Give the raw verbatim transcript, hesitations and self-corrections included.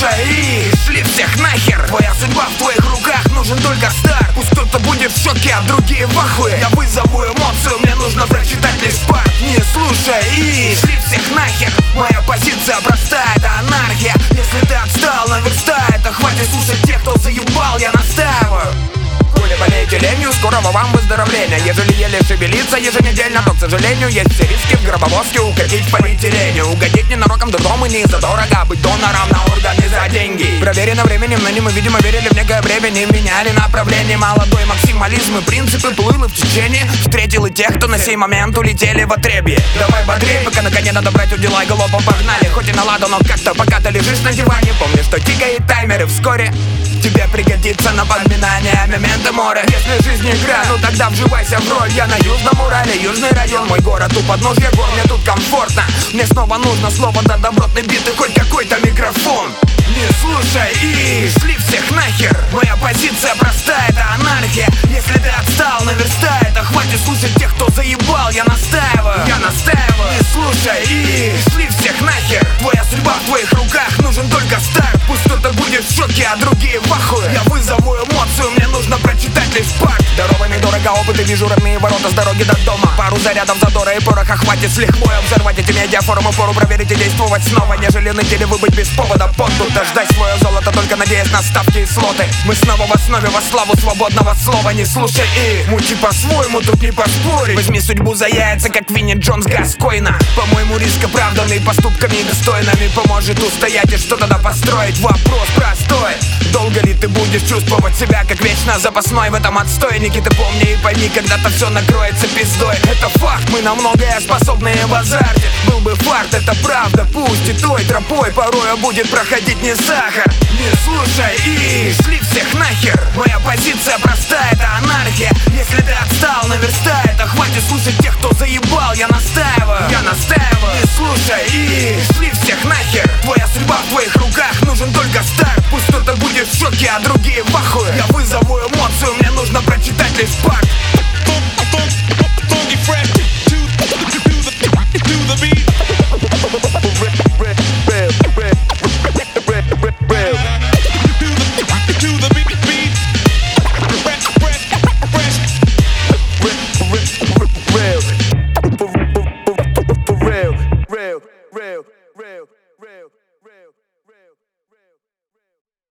слушай и шли всех нахер. Твоя судьба в твоих руках, нужен только старт. Пусть кто-то будет в шоке, а другие в ахуе. Я вызову эмоцию, мне нужно прочитать лишь парт. Не слушай и шли всех нахер. Моя позиция простая, это анархия. Если ты отстал, наверстай, то хватит слушать тех, кто заебал, я настаиваю. Коли болеете ленью, скорого вам выздоровления. Ежели еле шевелиться еженедельно, то, к сожалению, есть все риски в гробовозке укатить в полиэтилене. Угодить ненароком дурдом и не за дорого, быть донором на органы за деньги. Проверено временем, но не мы, видимо, верили в некое время, не меняли направление. Молодой максимализм и принципы плыло в течение. Встретил и тех, кто на сей момент улетели в отребье. Давай бодрей, пока на коне надо брать удила и голубо погнали. Хоть и на ладу, но как-то пока ты лежишь на диване, помни, что тикает таймер и вскоре тебе пригодится напоминание моменты моря. Если жизнь игра, ну тогда вживайся в роль. Я на Южном Урале, Южный район, мой город у подножья гор, мне тут комфортно. Мне снова нужно слово, да добротный бит и хоть какой-то микрофон. Не слушай и шли всех нахер. Моя позиция простая, это анархия. Если ты отстал, наверстай, то хватит слушать тех, кто заебал, я настаиваю. Я настаиваю. Не слушай и шли всех нахер. Твоя судьба в твоих руках, нужен только старт. Пусть кто-то будет в шоке, а другие в ахуе. Я вызову эмоцию, мне нужно прочитать лишь парт. Дорога недорого, опыт и вижу родные ворота с дороги до дома. Пару зарядов задора и пороха хватит с лихвой взорвать эти медиафорумы, пору проверить и действовать снова. Нежели ныть или выбыть без повода понтута. Ждать свое золото, только надеясь на ставки и слоты. Мы снова в основе во славу свободного слова. Не слушай и мути по-своему, тут не поспорить. Возьми судьбу за яйца, как Винни Джонс Гаскойна. По-моему, риск оправданный поступками достойными поможет устоять и что тогда построить. Вопрос простой: долго ли ты будешь чувствовать себя как вечно запасной в этом отстойнике? Ты помни и пойми, когда-то все накроется пиздой. Это факт, мы на многое способные в азарте. Был бы фарт, это правда, пусть и той тропой порой будет проходить не сахар. Не слушай и шли всех нахер. Моя позиция простая, это анархия. Если ты отстал, наверстай, то хватит слушать тех, кто заебал, я настаиваю. Я настаиваю. Не слушай и шли всех нахер. Твоя судьба в твоих руках, нужен только старт. Пусть кто-то будет в шоке, а другие в ахуе. Я вызову эмоцию, мне нужно прочитать лишь парт. Real, real, real, real.